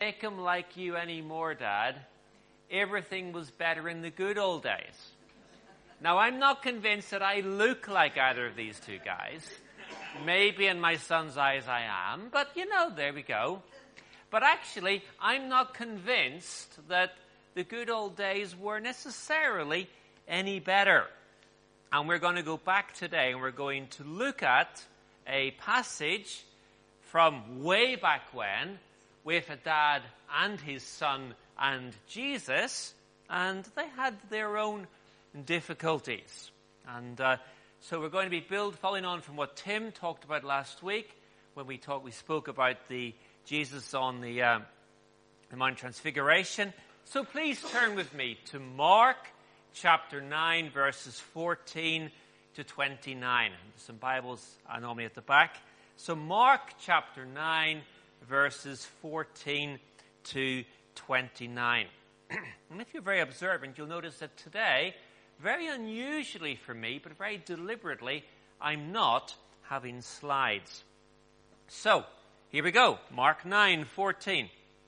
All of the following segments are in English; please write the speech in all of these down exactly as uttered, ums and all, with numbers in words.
make him like you anymore, Dad. Everything was better in the good old days. Now, I'm not convinced that I look like either of these two guys. Maybe in my son's eyes I am, but, you know, there we go. But actually, I'm not convinced that the good old days were necessarily any better. And we're going to go back today and we're going to look at a passage from way back when with a dad and his son and Jesus, and they had their own difficulties. And uh, so we're going to be build, following on from what Tim talked about last week when we talked, we spoke about the Jesus on the, um, the Mount Transfiguration. So please turn with me to Mark chapter nine, verses fourteen to twenty-nine. Some Bibles are normally at the back. So Mark chapter nine, verses fourteen to twenty-nine. And if you're very observant, you'll notice that today, very unusually for me, but very deliberately, I'm not having slides. So, here we go. Mark nine fourteen.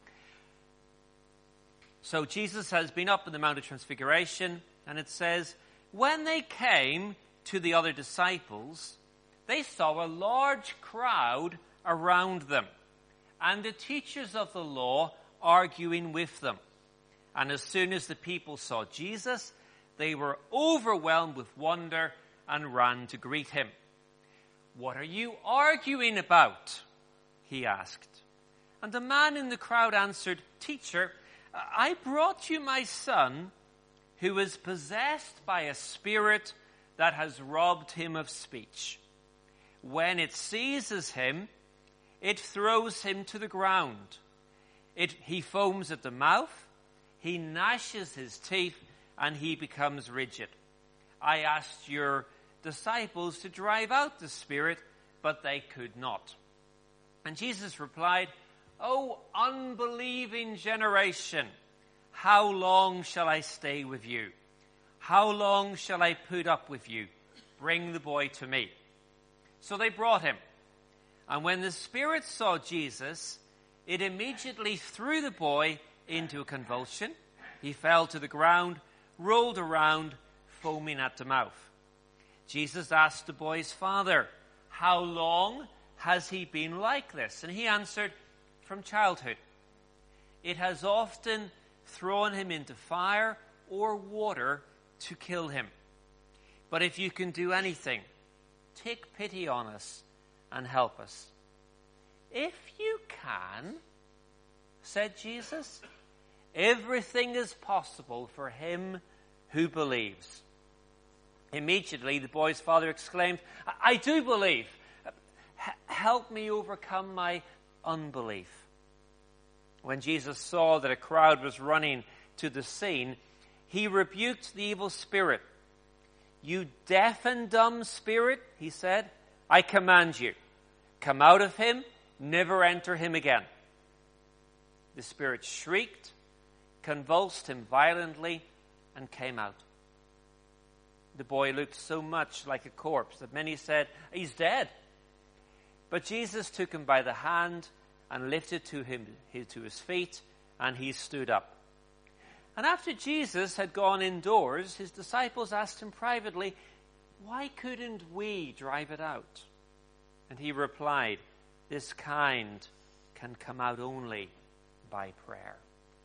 So Jesus has been up in the Mount of Transfiguration, and it says, when they came to the other disciples, they saw a large crowd around them, and the teachers of the law arguing with them. And as soon as the people saw Jesus, they were overwhelmed with wonder and ran to greet him. What are you arguing about? He asked. And the man in the crowd answered, Teacher, I brought you my son who is possessed by a spirit that has robbed him of speech. When it seizes him, it throws him to the ground. It, he foams at the mouth, he gnashes his teeth, and he becomes rigid. I asked your disciples to drive out the spirit, but they could not. And Jesus replied, O unbelieving generation, how long shall I stay with you? How long shall I put up with you? Bring the boy to me. So they brought him. And when the spirit saw Jesus, it immediately threw the boy into a convulsion. He fell to the ground, rolled around, foaming at the mouth. Jesus asked the boy's father, how long has he been like this? And he answered, from childhood. It has often thrown him into fire or water to kill him. But if you can do anything, take pity on us and help us. If you can, said Jesus, everything is possible for him who believes. Immediately the boy's father exclaimed, I do believe. H- help me overcome my unbelief. When Jesus saw that a crowd was running to the scene, he rebuked the evil spirit. You deaf and dumb spirit, he said, I command you, come out of him, never enter him again. The spirit shrieked, convulsed him violently, and came out. The boy looked so much like a corpse that many said, he's dead. But Jesus took him by the hand and lifted to him to his feet, and he stood up. And after Jesus had gone indoors, his disciples asked him privately, why couldn't we drive it out? And he replied, this kind can come out only by prayer.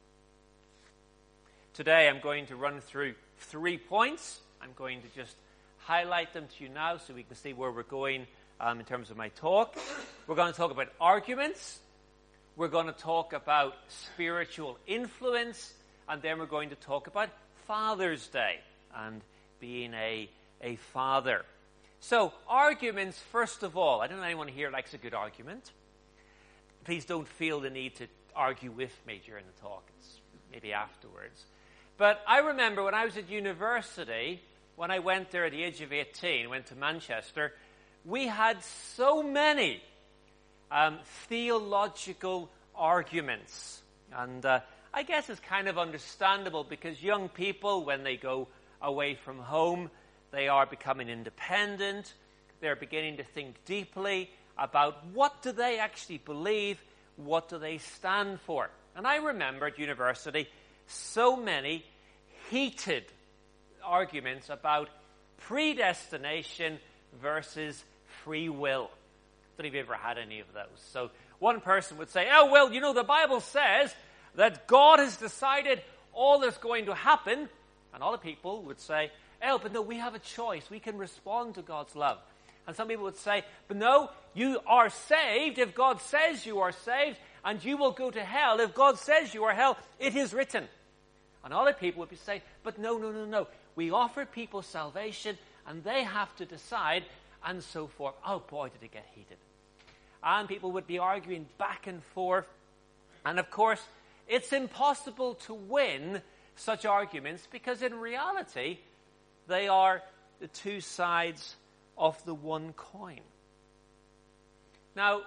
Today I'm going to run through three points. I'm going to just highlight them to you now so we can see where we're going um, in terms of my talk. We're going to talk about arguments. We're going to talk about spiritual influence. And then we're going to talk about Father's Day and being a, a father. So, arguments, first of all. I don't know if anyone here likes a good argument. Please don't feel the need to argue with me during the talk. It's maybe afterwards. But I remember when I was at university, when I went there at the age of eighteen, went to Manchester, we had so many um, theological arguments. And uh, I guess it's kind of understandable because young people, when they go away from home, they are becoming independent. They're beginning to think deeply about what do they actually believe, what do they stand for. And I remember at university so many heated arguments about predestination versus free will. I don't know if you've ever had any of those. So one person would say, oh, well, you know, the Bible says that God has decided all that's going to happen. And other people would say, oh, but no, we have a choice. We can respond to God's love. And some people would say, but no, you are saved if God says you are saved, and you will go to hell if God says you are hell. It is written. And other people would be saying, but no, no, no, no. We offer people salvation, and they have to decide, and so forth. Oh, boy, did it get heated. And people would be arguing back and forth. And, of course, it's impossible to win such arguments because, in reality, they are the two sides of the one coin. Now,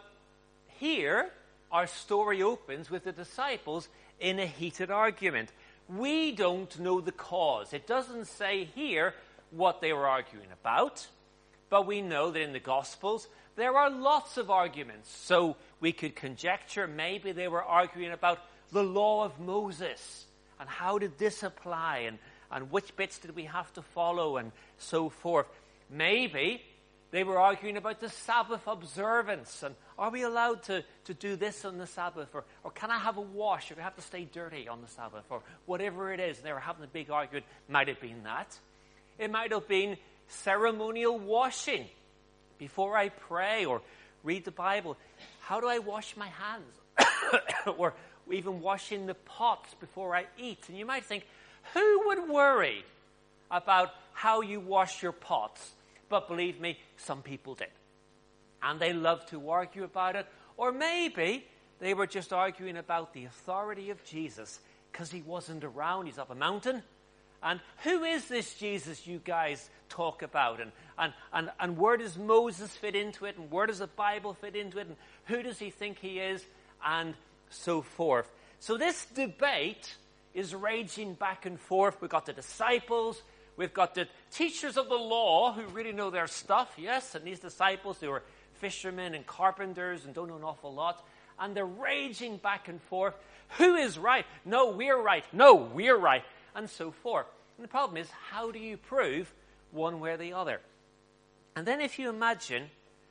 here, our story opens with the disciples in a heated argument. We don't know the cause. It doesn't say here what they were arguing about, but we know that in the Gospels there are lots of arguments. So we could conjecture maybe they were arguing about the law of Moses and how did this apply and, and which bits did we have to follow and so forth. Maybe they were arguing about the Sabbath observance and are we allowed to, to do this on the Sabbath, or, or can I have a wash, or do I have to stay dirty on the Sabbath, or whatever it is. And they were having a big argument. Might have been that. It might have been ceremonial washing before I pray or read the Bible. How do I wash my hands? Or even washing the pots before I eat. And you might think, who would worry about how you wash your pots? But believe me, some people did. And they loved to argue about it. Or maybe they were just arguing about the authority of Jesus because he wasn't around. He's up a mountain. And who is this Jesus you guys talk about? And, and, and, and where does Moses fit into it? And where does the Bible fit into it? And who does he think he is? And so forth. So this debate is raging back and forth. We've got the disciples. We've got the teachers of the law who really know their stuff, yes, and these disciples who are fishermen and carpenters and don't know an awful lot, and they're raging back and forth. Who is right? No, we're right. No, we're right, and so forth. And the problem is, how do you prove one way or the other? And then if you imagine,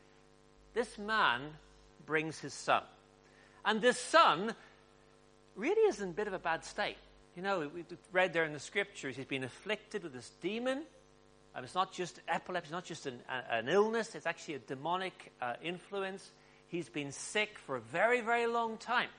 this man brings his son, and this son really is in a bit of a bad state. You know, we read there in the scriptures, he's been afflicted with this demon. And it's not just epilepsy, it's not just an, an illness, it's actually a demonic uh, influence. He's been sick for a very, very long time.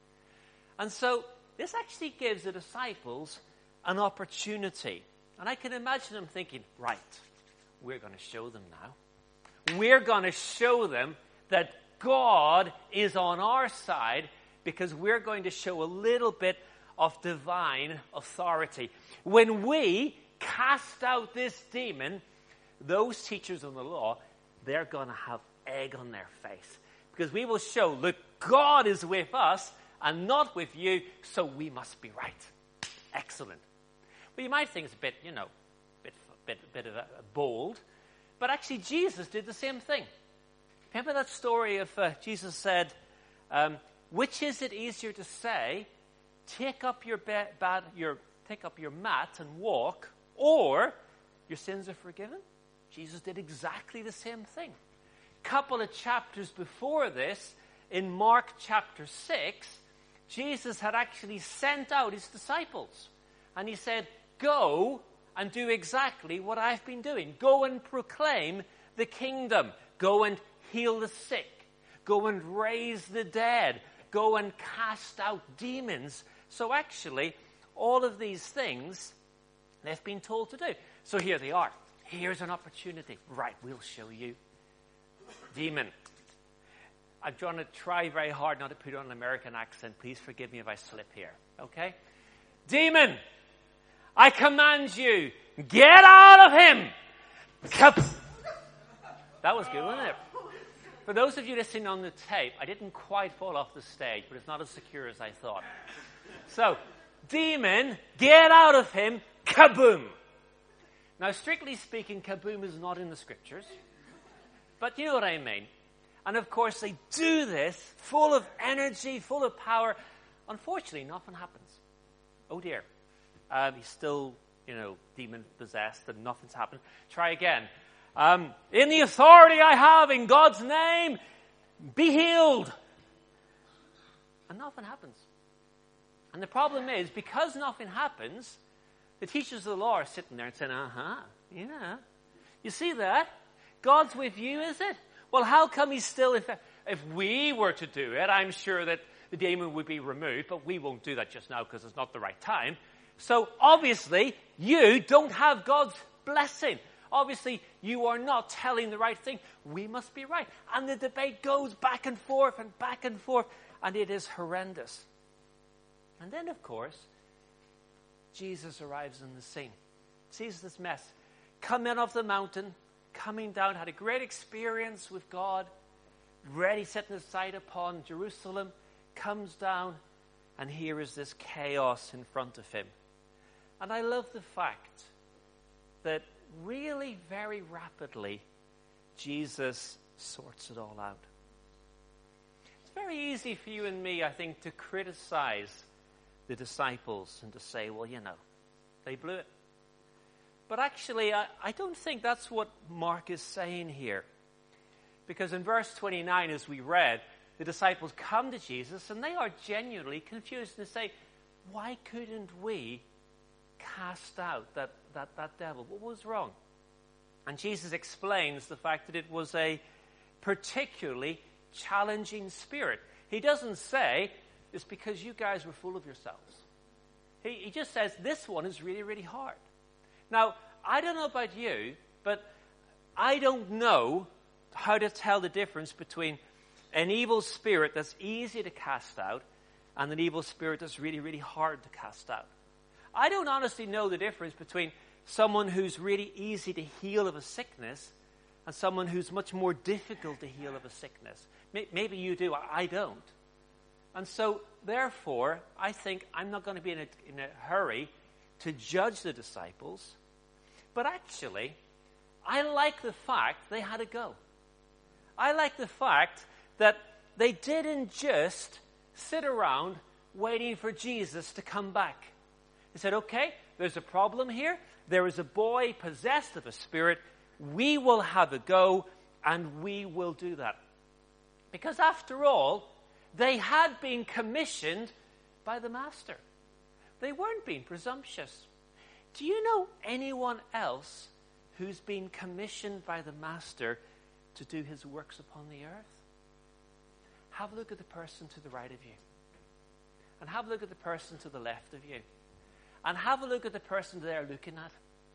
And so this actually gives the disciples an opportunity. And I can imagine them thinking, right, we're going to show them now. We're going to show them that God is on our side because we're going to show a little bit of divine authority. When we cast out this demon, those teachers of the law, they're going to have egg on their face. Because we will show, look, God is with us and not with you, so we must be right. Excellent. Well, you might think it's a bit, you know, bit, bit, bit of a, a bold, but actually Jesus did the same thing. Remember that story of uh, Jesus said, um, which is it easier to say, take up your be- bad, your take up your mat and walk, or your sins are forgiven? Jesus did exactly the same thing. A couple of chapters before this, in Mark chapter six, Jesus had actually sent out his disciples. And he said, go and do exactly what I've been doing. Go and proclaim the kingdom. Go and heal the sick. Go and raise the dead. Go and cast out demons. So actually, all of these things they've been told to do. So here they are. Here's an opportunity. Right, we'll show you. Demon. I'm trying to try very hard not to put on an American accent. Please forgive me if I slip here. Okay? Demon, I command you, get out of him. That was good, wasn't it? For those of you listening on the tape, I didn't quite fall off the stage, but it's not as secure as I thought. So, demon, get out of him, kaboom. Now, strictly speaking, kaboom is not in the scriptures. But you know what I mean. And of course, they do this full of energy, full of power. Unfortunately, nothing happens. Oh dear. Um, he's still, you know, demon-possessed and nothing's happened. Try again. Um, in the authority I have in God's name, be healed. And nothing happens. And the problem is, because nothing happens, the teachers of the law are sitting there and saying, uh-huh, yeah. You see that? God's with you, is it? Well, how come he's still... If, if we were to do it, I'm sure that the demon would be removed, but we won't do that just now because it's not the right time. So, obviously, you don't have God's blessing. Obviously, you are not telling the right thing. We must be right. And the debate goes back and forth and back and forth, and it is horrendous. And then, of course, Jesus arrives on the scene. Sees this mess. Coming off the mountain, coming down, had a great experience with God, ready setting his sight upon Jerusalem, comes down, and here is this chaos in front of him. And I love the fact that really very rapidly Jesus sorts it all out. It's very easy for you and me, I think, to criticize the disciples and to say, well, you know, they blew it. But actually, I, I don't think that's what Mark is saying here. Because in verse twenty-nine, as we read, the disciples come to Jesus and they are genuinely confused and they say, why couldn't we cast out that, that, that devil? What was wrong? And Jesus explains the fact that it was a particularly challenging spirit. He doesn't say, it's because you guys were full of yourselves. He, he just says, this one is really, really hard. Now, I don't know about you, but I don't know how to tell the difference between an evil spirit that's easy to cast out and an evil spirit that's really, really hard to cast out. I don't honestly know the difference between someone who's really easy to heal of a sickness and someone who's much more difficult to heal of a sickness. Maybe you do, I don't. And so, therefore, I think I'm not going to be in a, in a hurry to judge the disciples. But actually, I like the fact they had to go. I like the fact that they didn't just sit around waiting for Jesus to come back. They said, okay, there's a problem here. There is a boy possessed of a spirit. We will have a go, and we will do that. Because after all, they had been commissioned by the Master. They weren't being presumptuous. Do you know anyone else who's been commissioned by the Master to do his works upon the earth? Have a look at the person to the right of you. And have a look at the person to the left of you. And have a look at the person they're looking at.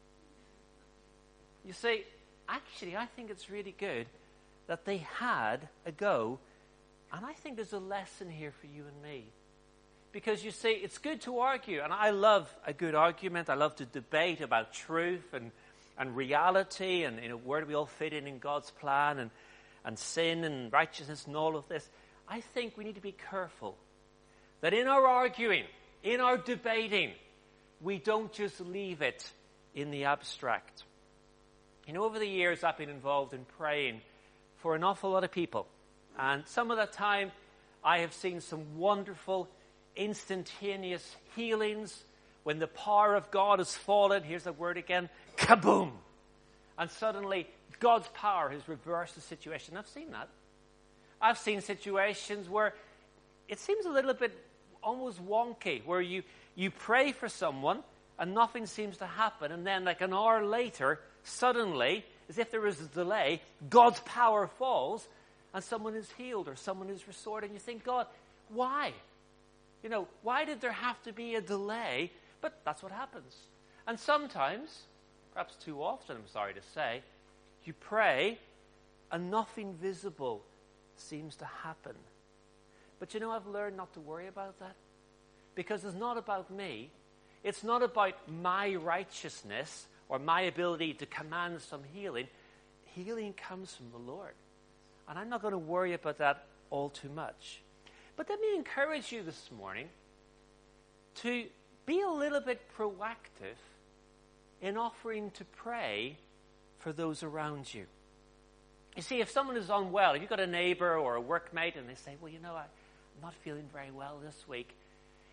You see, actually, I think it's really good that they had a go. And I think there's a lesson here for you and me. Because you see, it's good to argue. And I love a good argument. I love to debate about truth and, and reality and, you know, where do we all fit in in God's plan and, and sin and righteousness and all of this. I think we need to be careful that in our arguing, in our debating, we don't just leave it in the abstract. You know, over the years I've been involved in praying for an awful lot of people. And some of the time I have seen some wonderful, instantaneous healings when the power of God has fallen. Here's the word again, kaboom. And suddenly God's power has reversed the situation. I've seen that. I've seen situations where it seems a little bit almost wonky, where you, you pray for someone and nothing seems to happen, and then like an hour later, suddenly, as if there is a delay, God's power falls and someone is healed or someone is restored, and you think, God, why? You know, why did there have to be a delay? But that's what happens. And sometimes, perhaps too often, I'm sorry to say, you pray and nothing visible seems to happen. But you know, I've learned not to worry about that. Because it's not about me. It's not about my righteousness or my ability to command some healing. Healing comes from the Lord. And I'm not going to worry about that all too much. But let me encourage you this morning to be a little bit proactive in offering to pray for those around you. You see, if someone is unwell, if you've got a neighbor or a workmate and they say, well, you know, I, I'm not feeling very well this week,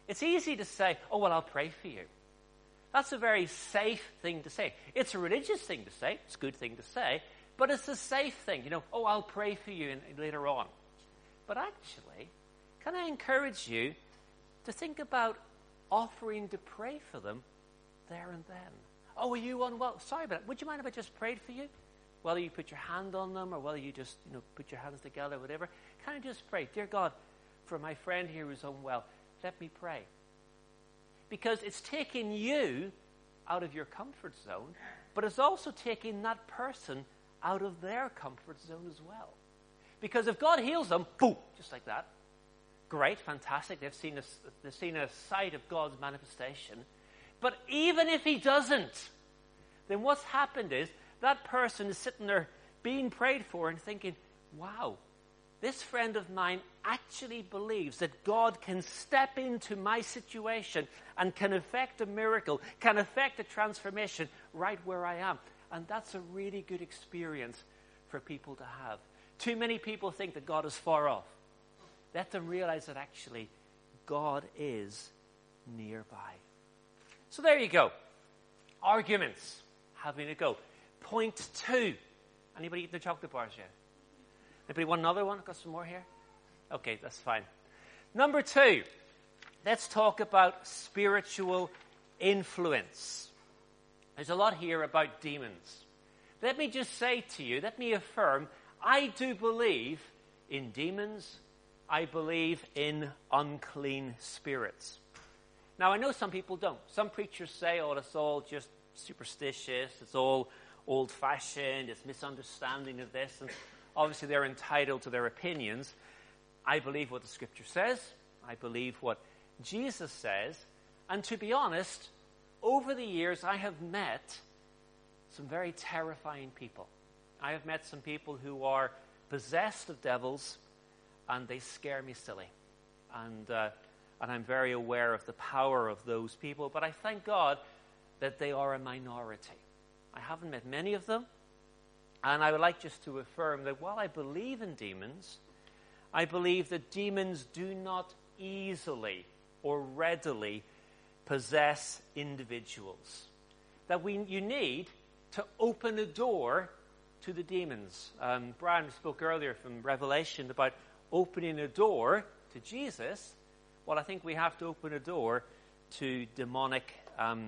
It's easy to say, oh, well, I'll pray for you. That's a very safe thing to say. It's a religious thing to say. It's a good thing to say. But it's a safe thing. You know, oh, I'll pray for you in, later on. But actually, can I encourage you to think about offering to pray for them there and then? Oh, are you unwell? Sorry about it. Would you mind if I just prayed for you? Whether you put your hand on them or whether you just, you know, put your hands together, whatever. Can I just pray? Dear God, for my friend here who's unwell, let me pray. Because it's taking you out of your comfort zone, but it's also taking that person out of their comfort zone as well. Because if God heals them, boom, just like that. Great, fantastic. They've seen a, they've seen a sight of God's manifestation. But even if he doesn't, then what's happened is that person is sitting there being prayed for and thinking, wow, this friend of mine actually believes that God can step into my situation and can effect a miracle, can effect a transformation right where I am. And that's a really good experience for people to have. Too many people think that God is far off. Let them realize that actually God is nearby. So there you go. Arguments. Having a go. Point two. Anybody eating the chocolate bars yet? Anybody want another one? I've got some more here. Okay, that's fine. Number two. Let's talk about spiritual influence. There's a lot here about demons. Let me just say to you, let me affirm, I do believe in demons. I believe in unclean spirits. Now, I know some people don't. Some preachers say, oh, it's all just superstitious. It's all old-fashioned. It's misunderstanding of this. And obviously, they're entitled to their opinions. I believe what the Scripture says. I believe what Jesus says. And to be honest, over the years, I have met some very terrifying people. I have met some people who are possessed of devils, and they scare me silly. And uh, and I'm very aware of the power of those people. But I thank God that they are a minority. I haven't met many of them. And I would like just to affirm that while I believe in demons, I believe that demons do not easily or readily possess individuals. That we you need to open a door to the demons. Um, Brian spoke earlier from Revelation about opening a door to Jesus. Well, I think we have to open a door to demonic um,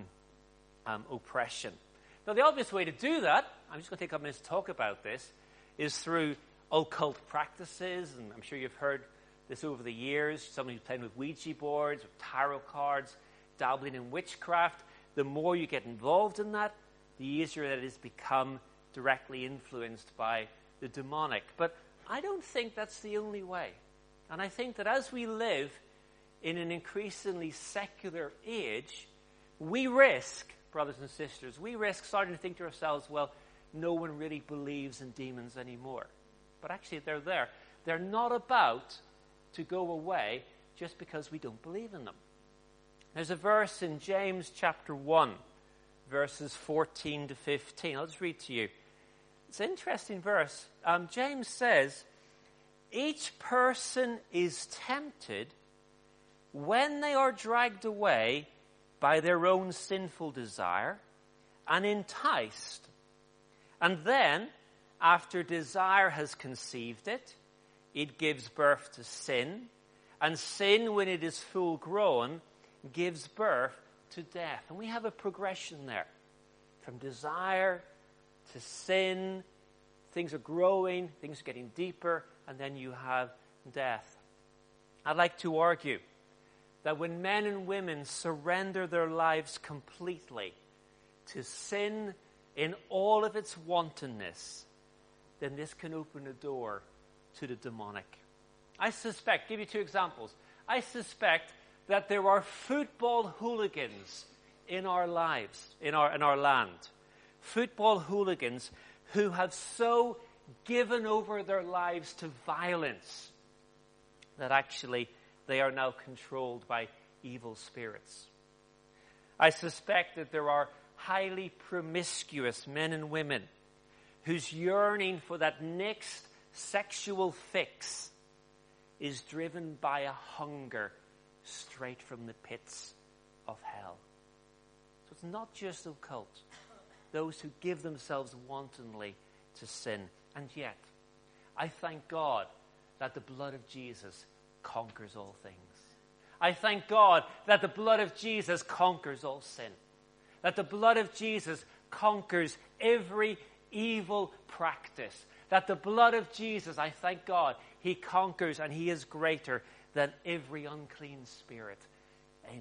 um, oppression. Now, the obvious way to do that, I'm just going to take a minute to talk about this, is through occult practices. And I'm sure you've heard this over the years. Somebody who's playing with Ouija boards, with tarot cards, dabbling in witchcraft. The more you get involved in that, the easier that it is to become directly influenced by the demonic. But I don't think that's the only way. And I think that as we live in an increasingly secular age, we risk, brothers and sisters, we risk starting to think to ourselves, well, no one really believes in demons anymore. But actually, they're there. They're not about to go away just because we don't believe in them. There's a verse in James chapter one, verses fourteen to fifteen. I'll just read to you. It's an interesting verse. Um, James says, each person is tempted when they are dragged away by their own sinful desire and enticed. And then, after desire has conceived it, it gives birth to sin. And sin, when it is full grown, gives birth to death. And we have a progression there. From desire to sin, things are growing, things are getting deeper, and then you have death. I'd like to argue that when men and women surrender their lives completely to sin in all of its wantonness, then this can open a door to the demonic. I suspect, give you two examples. I suspect that there are football hooligans in our lives, in our in our land. Football hooligans who have so given over their lives to violence that actually they are now controlled by evil spirits. I suspect that there are highly promiscuous men and women whose yearning for that next sexual fix is driven by a hunger straight from the pits of hell. So it's not just the occult, those who give themselves wantonly to sin. And yet, I thank God that the blood of Jesus conquers all things. I thank God that the blood of Jesus conquers all sin. That the blood of Jesus conquers every evil practice. That the blood of Jesus, I thank God, he conquers and he is greater than every unclean spirit. Amen.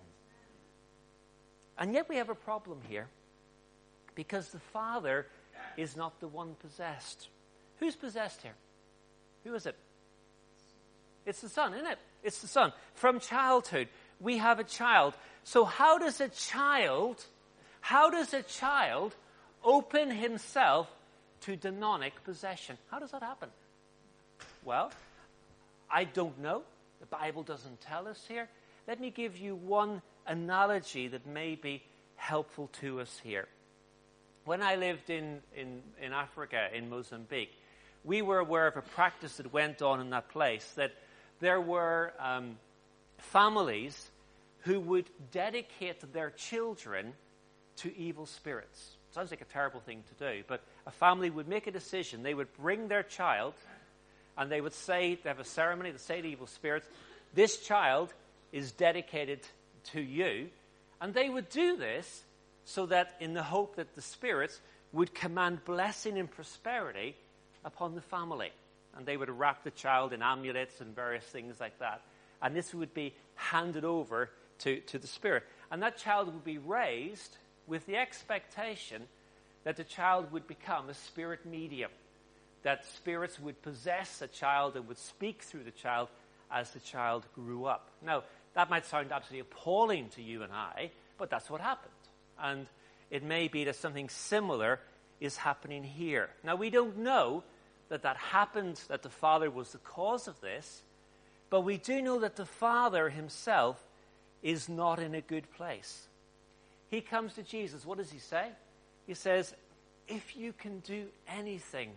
And yet we have a problem here, because the Father is not the one possessed. Who's possessed here? Who is it? It's the Son, isn't it? It's the Son. From childhood, we have a child. So how does a child, how does a child open himself to demonic possession? How does that happen? Well, I don't know. The Bible doesn't tell us here. Let me give you one analogy that may be helpful to us here. When I lived in, in, in Africa, in Mozambique, we were aware of a practice that went on in that place, that there were um, families who would dedicate their children to evil spirits. Sounds like a terrible thing to do, but a family would make a decision. They would bring their child, and they would say, they have a ceremony, they say to evil spirits, this child is dedicated to you. And they would do this so that in the hope that the spirits would command blessing and prosperity upon the family. And they would wrap the child in amulets and various things like that. And this would be handed over to, to the spirit. And that child would be raised with the expectation that the child would become a spirit medium. That spirits would possess a child and would speak through the child as the child grew up. Now, that might sound absolutely appalling to you and I, but that's what happened. And it may be that something similar is happening here. Now, we don't know that that happened, that the Father was the cause of this, but we do know that the Father himself is not in a good place. He comes to Jesus. What does he say? He says, if you can do anything,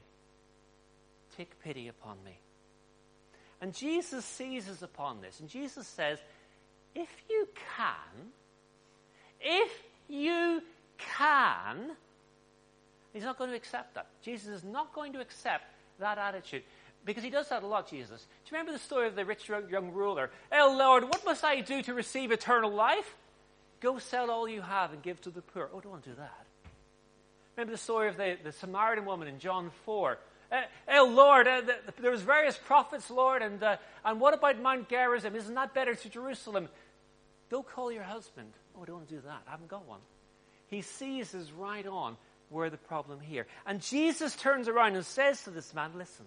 take pity upon me. And Jesus seizes upon this. And Jesus says, if you can, if you can, he's not going to accept that. Jesus is not going to accept that attitude. Because he does that a lot, Jesus. Do you remember the story of the rich young ruler? Oh, Lord, what must I do to receive eternal life? Go sell all you have and give to the poor. Oh, I don't want to do that. Remember the story of the, the Samaritan woman in John four? Uh, oh, Lord, uh, the, the, there was various prophets, Lord, and uh, and what about Mount Gerizim? Isn't that better to Jerusalem? Go call your husband. Oh, I don't want to do that. I haven't got one. He seizes right on where the problem here. And Jesus turns around and says to this man, listen,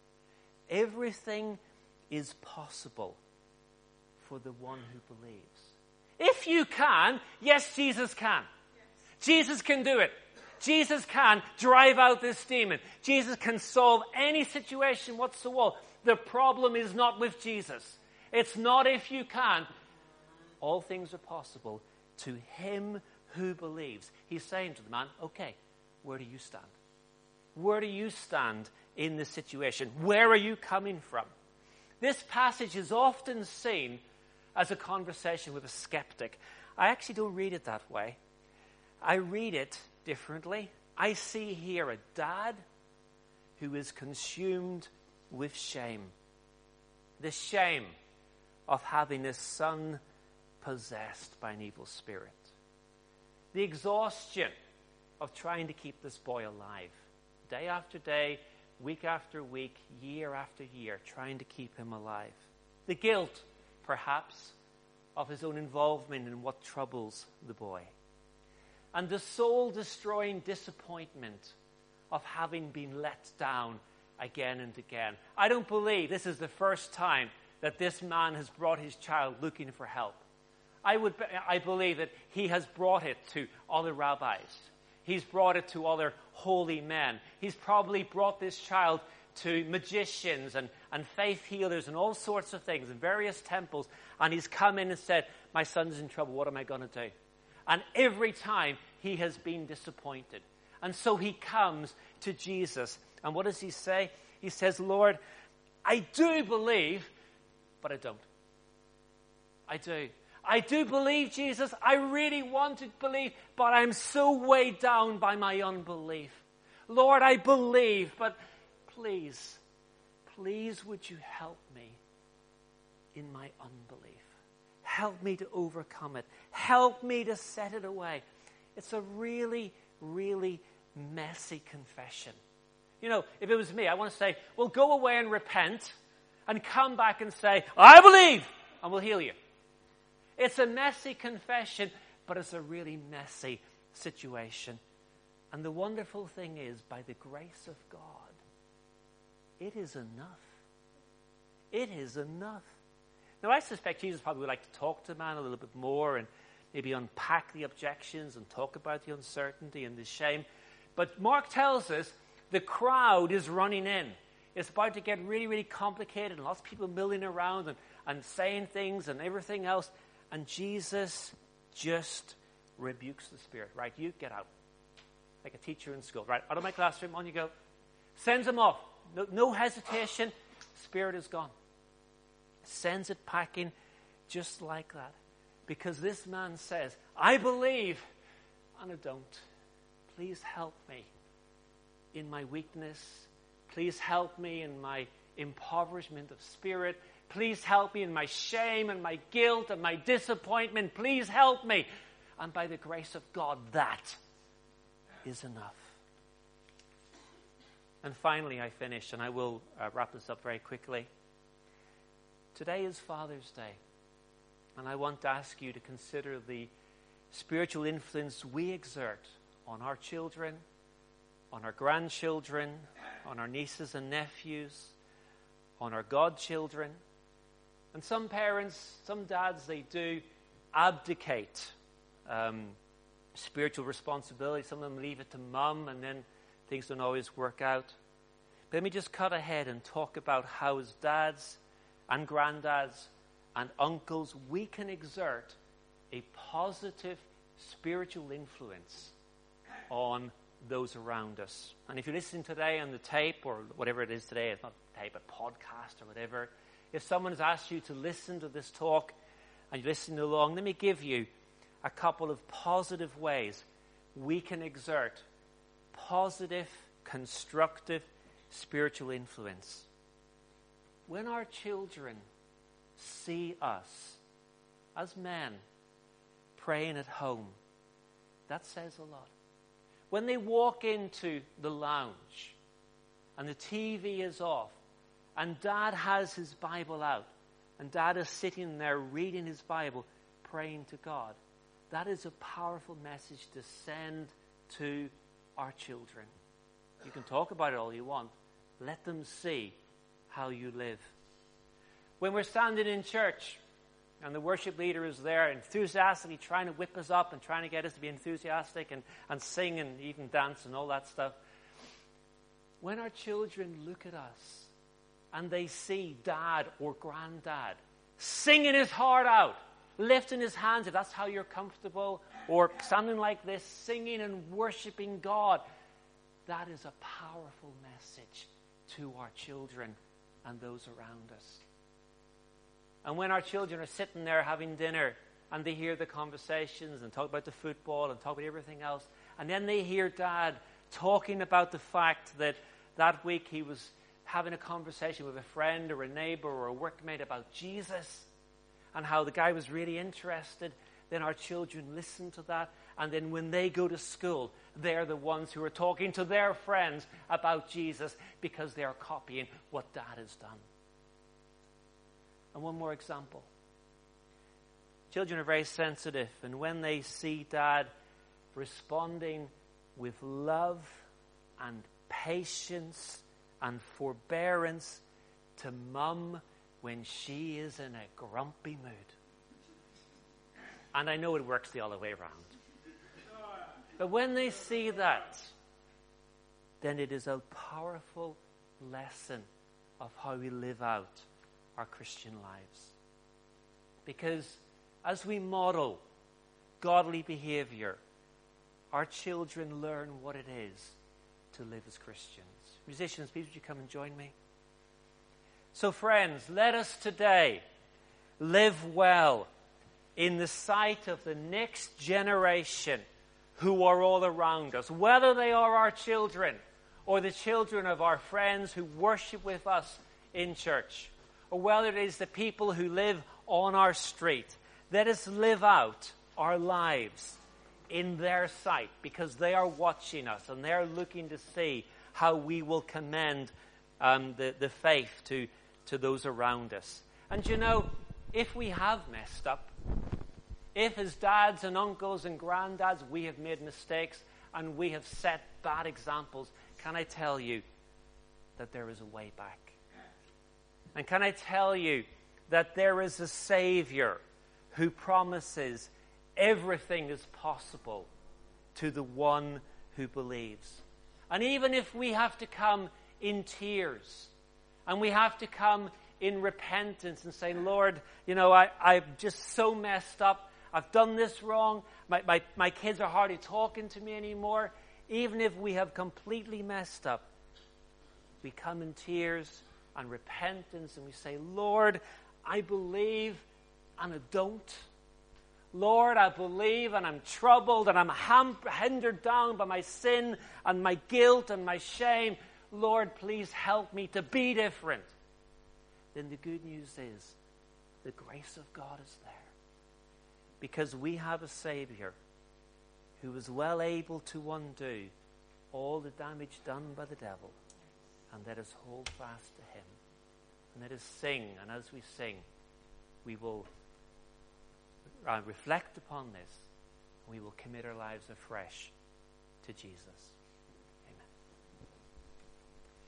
everything is possible for the one who believes. If you can, yes, Jesus can. Yes. Jesus can do it. Jesus can drive out this demon. Jesus can solve any situation whatsoever. The problem is not with Jesus. It's not if you can. All things are possible to him who believes. He's saying to the man, okay, where do you stand? Where do you stand in this situation? Where are you coming from? This passage is often seen as a conversation with a skeptic. I actually don't read it that way. I read it differently. I see here a dad who is consumed with shame. The shame of having his son possessed by an evil spirit. The exhaustion of trying to keep this boy alive. Day after day, week after week, year after year, trying to keep him alive. The guilt, perhaps, of his own involvement in what troubles the boy. And the soul-destroying disappointment of having been let down again and again. I don't believe this is the first time that this man has brought his child looking for help. I would, I believe that he has brought it to other rabbis. He's brought it to other holy men. He's probably brought this child to magicians and, and faith healers and all sorts of things in various temples. And he's come in and said, my son's in trouble. What am I going to do? And every time he has been disappointed. And so he comes to Jesus. And what does he say? He says, Lord, I do believe, but I don't. I do. I do believe, Jesus. I really want to believe, but I'm so weighed down by my unbelief. Lord, I believe, but please, please would you help me in my unbelief. Help me to overcome it. Help me to set it away. It's a really, really messy confession. You know, if it was me, I want to say, well, go away and repent and come back and say, I believe, and we'll heal you. It's a messy confession, but it's a really messy situation. And the wonderful thing is, by the grace of God, it is enough. It is enough. Now, I suspect Jesus probably would like to talk to man a little bit more and maybe unpack the objections and talk about the uncertainty and the shame. But Mark tells us the crowd is running in. It's about to get really, really complicated, and lots of people milling around and, and saying things and everything else. And Jesus just rebukes the spirit. Right, you get out. Like a teacher in school. Right, out of my classroom, on you go. Sends him off. No, no hesitation. Spirit is gone. Sends it packing just like that. Because this man says, I believe, and I don't. Please help me in my weakness. Please help me in my impoverishment of spirit. Please help me in my shame and my guilt and my disappointment. Please help me. And by the grace of God, that is enough. And finally, I finish, and I will uh, wrap this up very quickly. Today is Father's Day, and I want to ask you to consider the spiritual influence we exert on our children, on our grandchildren, on our nieces and nephews, on our godchildren. And some parents, some dads, they do abdicate um, spiritual responsibility. Some of them leave it to mum, and then things don't always work out. But let me just cut ahead and talk about how, as dads and granddads and uncles, we can exert a positive spiritual influence on those around us. And if you're listening today on the tape, or whatever it is today, it's not tape, a podcast or whatever, if someone has asked you to listen to this talk and you're listening along, let me give you a couple of positive ways we can exert positive, constructive spiritual influence. When our children see us as men praying at home, that says a lot. When they walk into the lounge and the T V is off and Dad has his Bible out and Dad is sitting there reading his Bible, praying to God, that is a powerful message to send to our children. You can talk about it all you want. Let them see how you live. When we're standing in church and the worship leader is there enthusiastically trying to whip us up and trying to get us to be enthusiastic and, and sing and even dance and all that stuff, when our children look at us and they see Dad or Granddad singing his heart out, lifting his hands, if that's how you're comfortable, or something like this, singing and worshiping God, that is a powerful message to our children and those around us. And when our children are sitting there having dinner and they hear the conversations and talk about the football and talk about everything else, and then they hear Dad talking about the fact that that week he was having a conversation with a friend or a neighbor or a workmate about Jesus and how the guy was really interested, then our children listen to that. And then when they go to school, they're the ones who are talking to their friends about Jesus because they are copying what Dad has done. And one more example. Children are very sensitive, and when they see Dad responding with love and patience and forbearance to Mum when she is in a grumpy mood. And I know it works the other way around. But when they see that, then it is a powerful lesson of how we live out our Christian lives. Because as we model godly behavior, our children learn what it is to live as Christians. Musicians, please would you come and join me? So friends, let us today live well in the sight of the next generation who are all around us, whether they are our children or the children of our friends who worship with us in church, or whether it is the people who live on our street. Let us live out our lives in their sight, because they are watching us and they're looking to see how we will commend um, the, the faith to, to those around us. And you know, if we have messed up, if as dads and uncles and granddads we have made mistakes and we have set bad examples, can I tell you that there is a way back? And can I tell you that there is a Savior who promises everything is possible to the one who believes. And even if we have to come in tears and we have to come in repentance and say, Lord, you know, I, I'm just so messed up. I've done this wrong. My, my, my kids are hardly talking to me anymore. Even if we have completely messed up, we come in tears and repentance and we say, Lord, I believe and I don't. Lord, I believe and I'm troubled and I'm ham- hindered down by my sin and my guilt and my shame. Lord, please help me to be different. Then the good news is the grace of God is there. Because we have a Savior who is well able to undo all the damage done by the devil. And let us hold fast to him. And let us sing. And as we sing, we will uh, reflect upon this. We will commit our lives afresh to Jesus.